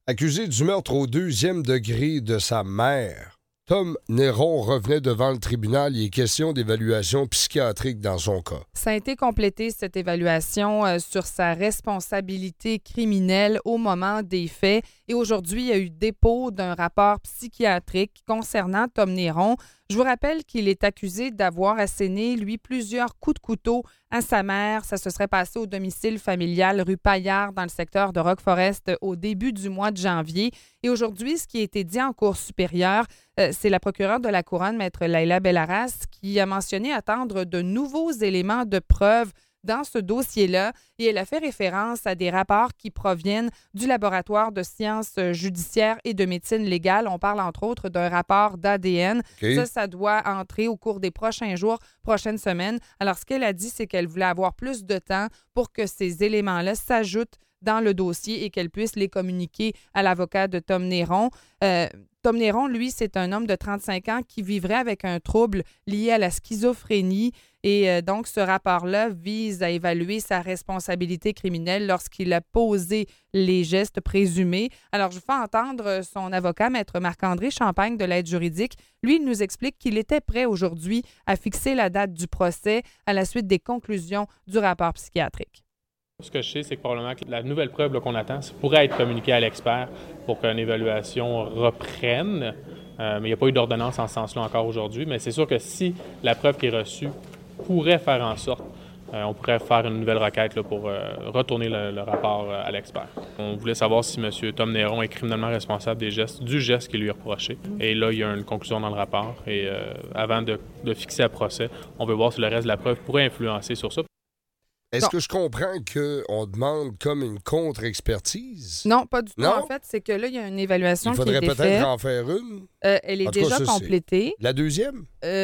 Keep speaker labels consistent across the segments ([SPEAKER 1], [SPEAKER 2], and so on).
[SPEAKER 1] Accusé du meurtre au 2e degré de sa mère, Tom Néron revenait devant le tribunal. Il est question d'évaluation psychiatrique dans son cas.
[SPEAKER 2] Ça a été complété, cette évaluation sur sa responsabilité criminelle au moment des faits. Et aujourd'hui, il y a eu dépôt d'un rapport psychiatrique concernant Tom Néron. Je vous rappelle qu'il est accusé d'avoir asséné, lui, plusieurs coups de couteau à sa mère. Ça se serait passé au domicile familial rue Paillard dans le secteur de Rock Forest au début du mois de janvier. Et aujourd'hui, ce qui a été dit en Cour supérieure, c'est la procureure de la Couronne, Maître Laila Bellarras, qui a mentionné attendre de nouveaux éléments de preuve dans ce dossier-là, et elle a fait référence à des rapports qui proviennent du laboratoire de sciences judiciaires et de médecine légale. On parle entre autres d'un rapport d'ADN.
[SPEAKER 1] Okay.
[SPEAKER 2] Ça doit entrer au cours des prochains jours, prochaines semaines. Alors, ce qu'elle a dit, c'est qu'elle voulait avoir plus de temps pour que ces éléments-là s'ajoutent dans le dossier et qu'elle puisse les communiquer à l'avocat de Tom Néron. Tom Néron, lui, c'est un homme de 35 ans qui vivrait avec un trouble lié à la schizophrénie. Et donc, ce rapport-là vise à évaluer sa responsabilité criminelle lorsqu'il a posé les gestes présumés. Alors, je fais entendre son avocat, Maître Marc-André Champagne de l'aide juridique. Lui, il nous explique qu'il était prêt aujourd'hui à fixer la date du procès à la suite des conclusions du rapport psychiatrique.
[SPEAKER 3] Ce que je sais, c'est que probablement que la nouvelle preuve là, qu'on attend, ça pourrait être communiquée à l'expert pour qu'une évaluation reprenne. Mais il n'y a pas eu d'ordonnance en ce sens-là encore aujourd'hui. Mais c'est sûr que si la preuve qui est reçue pourrait faire en sorte, on pourrait faire une nouvelle requête là, pour retourner le rapport à l'expert. On voulait savoir si M. Tom Néron est criminellement responsable du geste qui lui est reproché. Et là, il y a une conclusion dans le rapport. Et avant de fixer un procès, on veut voir si le reste de la preuve pourrait influencer sur ça.
[SPEAKER 1] Est-ce que je comprends qu'on demande comme une contre-expertise?
[SPEAKER 2] Non, pas du tout.
[SPEAKER 1] Non?
[SPEAKER 2] En fait, c'est que là, il y a une évaluation qui a été
[SPEAKER 1] faite. Il faudrait
[SPEAKER 2] faite.
[SPEAKER 1] peut-être en faire une.
[SPEAKER 2] Elle est
[SPEAKER 1] En tout cas,
[SPEAKER 2] déjà
[SPEAKER 1] ça,
[SPEAKER 2] complétée.
[SPEAKER 1] La deuxième?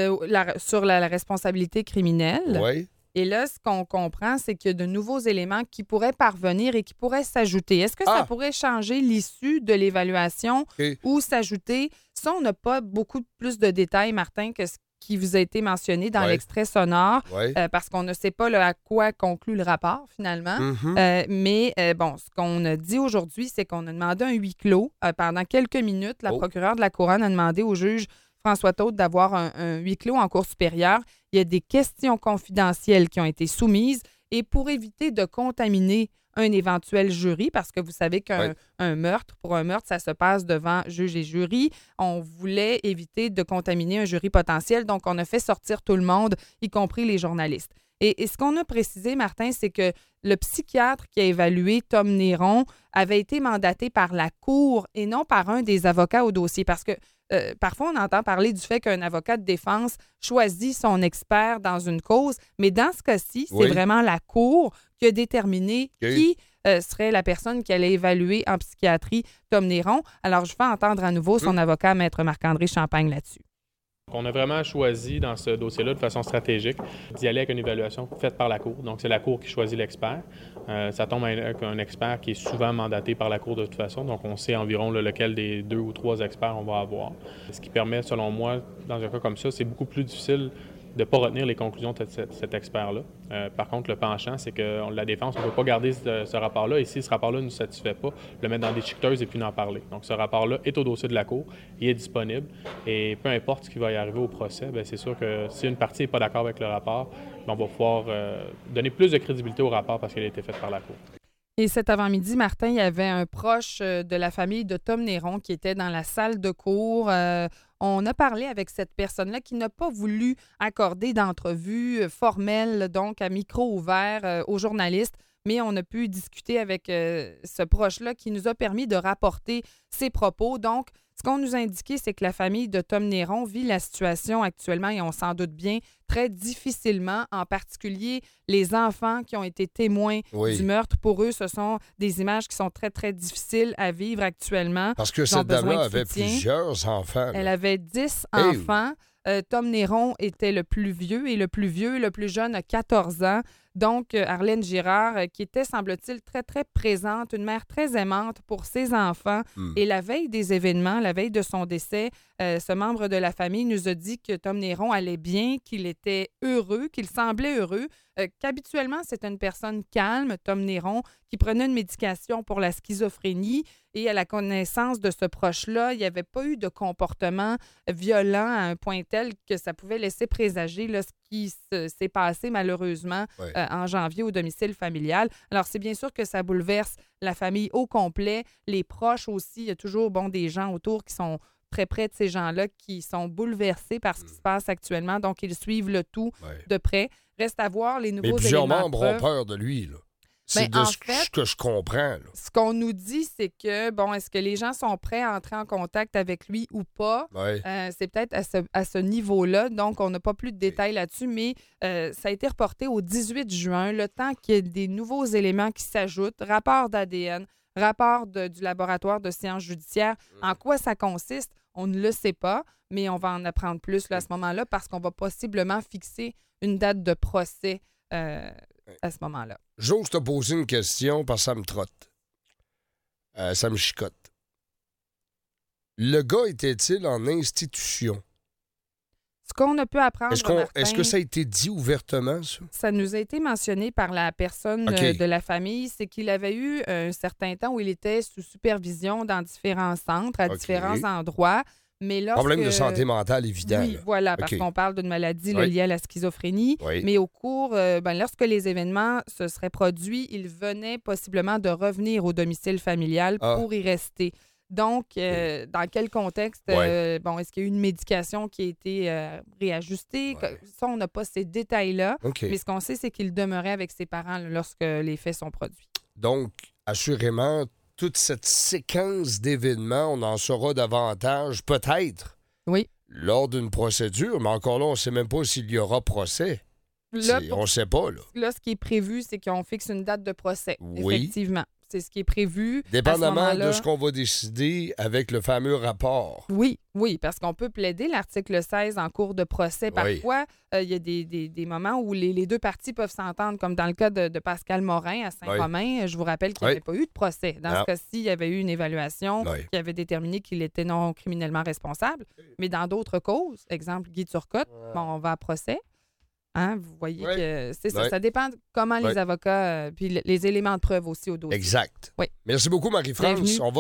[SPEAKER 2] Sur la responsabilité criminelle.
[SPEAKER 1] Oui.
[SPEAKER 2] Et là, ce qu'on comprend, c'est qu'il y a de nouveaux éléments qui pourraient parvenir et qui pourraient s'ajouter. Est-ce que ça pourrait changer l'issue de l'évaluation ou s'ajouter? Ça, on n'a pas beaucoup plus de détails, Martin, que ce qui vous a été mentionné dans l'extrait sonore, parce qu'on ne sait pas là, à quoi conclut le rapport, finalement. Mais ce qu'on a dit aujourd'hui, c'est qu'on a demandé un huis clos. Pendant quelques minutes, la procureure de la Couronne a demandé au juge François Thaude d'avoir un huis clos en cour supérieure. Il y a des questions confidentielles qui ont été soumises et pour éviter de contaminer un éventuel jury, parce que vous savez qu'un meurtre, pour un meurtre, ça se passe devant juge et jury. On voulait éviter de contaminer un jury potentiel, donc on a fait sortir tout le monde, y compris les journalistes. Et ce qu'on a précisé, Martin, c'est que le psychiatre qui a évalué Tom Néron avait été mandaté par la Cour et non par un des avocats au dossier, parce que parfois, on entend parler du fait qu'un avocat de défense choisit son expert dans une cause, mais dans ce cas-ci, c'est vraiment la Cour qui a déterminé qui serait la personne qui allait évaluer en psychiatrie Tom Néron. Alors, je fais entendre à nouveau son avocat, Maître Marc-André Champagne, là-dessus.
[SPEAKER 3] On a vraiment choisi dans ce dossier-là de façon stratégique d'y aller avec une évaluation faite par la Cour. Donc, c'est la Cour qui choisit l'expert. Ça tombe avec un expert qui est souvent mandaté par la Cour de toute façon. Donc, on sait environ lequel des 2 ou 3 experts on va avoir. Ce qui permet, selon moi, dans un cas comme ça, c'est beaucoup plus difficile de ne pas retenir les conclusions de cet expert-là. Par contre, le penchant, c'est que la défense ne peut pas garder ce rapport-là. Et si ce rapport-là ne nous satisfait pas, le mettre dans des chiqueteuses et puis en parler. Donc, ce rapport-là est au dossier de la Cour, il est disponible. Et peu importe ce qui va y arriver au procès, bien, c'est sûr que si une partie n'est pas d'accord avec le rapport, bien, on va pouvoir donner plus de crédibilité au rapport parce qu'il a été fait par la Cour.
[SPEAKER 2] Et cet avant-midi, Martin, il y avait un proche de la famille de Tom Néron qui était dans la salle de cour. On a parlé avec cette personne-là qui n'a pas voulu accorder d'entrevue formelle, donc à micro ouvert aux journalistes, mais on a pu discuter avec ce proche-là qui nous a permis de rapporter ses propos. Donc, ce qu'on nous a indiqué, c'est que la famille de Tom Néron vit la situation actuellement, et on s'en doute bien, très difficilement, en particulier les enfants qui ont été témoins du meurtre. Pour eux, ce sont des images qui sont très, très difficiles à vivre actuellement.
[SPEAKER 1] Parce que cette dame-là avait plusieurs enfants.
[SPEAKER 2] Elle avait 10 enfants. Tom Néron était le plus vieux et le plus jeune a 14 ans. Donc, Arlène Girard, qui était, semble-t-il, très, très présente, une mère très aimante pour ses enfants. Et la veille des événements, la veille de son décès, ce membre de la famille nous a dit que Tom Néron allait bien, qu'il était heureux, qu'il semblait heureux, qu'habituellement, c'est une personne calme, Tom Néron, qui prenait une médication pour la schizophrénie. Et à la connaissance de ce proche-là, il n'y avait pas eu de comportement violent à un point tel que ça pouvait laisser présager là, ce qui s'est passé malheureusement en janvier au domicile familial. Alors, c'est bien sûr que ça bouleverse la famille au complet, les proches aussi. Il y a toujours des gens autour qui sont très près de ces gens-là qui sont bouleversés par ce qui se passe actuellement. Donc, ils suivent le tout de près. Reste à voir les nouveaux éléments. Mais plusieurs
[SPEAKER 1] membres ont peur de lui, là. C'est ce que je comprends. Là.
[SPEAKER 2] Ce qu'on nous dit, c'est que, est-ce que les gens sont prêts à entrer en contact avec lui ou pas? C'est peut-être à ce niveau-là. Donc, on n'a pas plus de détails là-dessus, mais ça a été reporté au 18 juin, le temps qu'il y ait des nouveaux éléments qui s'ajoutent, rapport d'ADN, rapport du laboratoire de sciences judiciaires. En quoi ça consiste? On ne le sait pas, mais on va en apprendre plus là, à ce moment-là parce qu'on va possiblement fixer une date de procès à ce moment-là.
[SPEAKER 1] J'ose te poser une question parce que ça me trotte. Ça me chicote. Le gars était-il en institution?
[SPEAKER 2] Ce qu'on a pu apprendre,
[SPEAKER 1] est-ce que ça a été dit ouvertement, ça?
[SPEAKER 2] Ça nous a été mentionné par la personne de la famille, c'est qu'il avait eu un certain temps où il était sous supervision dans différents centres, à différents endroits. Mais
[SPEAKER 1] problème de santé mentale évident.
[SPEAKER 2] Oui, voilà, parce qu'on parle d'une maladie liée à la schizophrénie. Mais au cours, lorsque les événements se seraient produits, il venait possiblement de revenir au domicile familial pour y rester. Donc, dans quel contexte, est-ce qu'il y a eu une médication qui a été réajustée? Ça, on n'a pas ces détails-là. Mais ce qu'on sait, c'est qu'il demeurait avec ses parents lorsque les faits sont produits.
[SPEAKER 1] Donc, assurément, toute cette séquence d'événements, on en saura davantage, peut-être, lors d'une procédure. Mais encore là, on ne sait même pas s'il y aura procès.
[SPEAKER 2] Là,
[SPEAKER 1] on ne sait pas.
[SPEAKER 2] Là, ce qui est prévu, c'est qu'on fixe une date de procès, effectivement. C'est ce qui est prévu.
[SPEAKER 1] Dépendamment de ce qu'on va décider avec le fameux rapport.
[SPEAKER 2] Oui, parce qu'on peut plaider l'article 16 en cours de procès. Parfois, il y a des moments où les deux parties peuvent s'entendre, comme dans le cas de Pascal Morin à Saint-Romain. Je vous rappelle qu'il n'y avait pas eu de procès. Dans ce cas-ci, il y avait eu une évaluation qui avait déterminé qu'il était non criminellement responsable. Mais dans d'autres causes, exemple Guy Turcotte, on va à procès. Hein, vous voyez que c'est ça. Ça dépend de comment les avocats, puis les éléments de preuve aussi au dossier.
[SPEAKER 1] Exact. Merci beaucoup, Marie-France.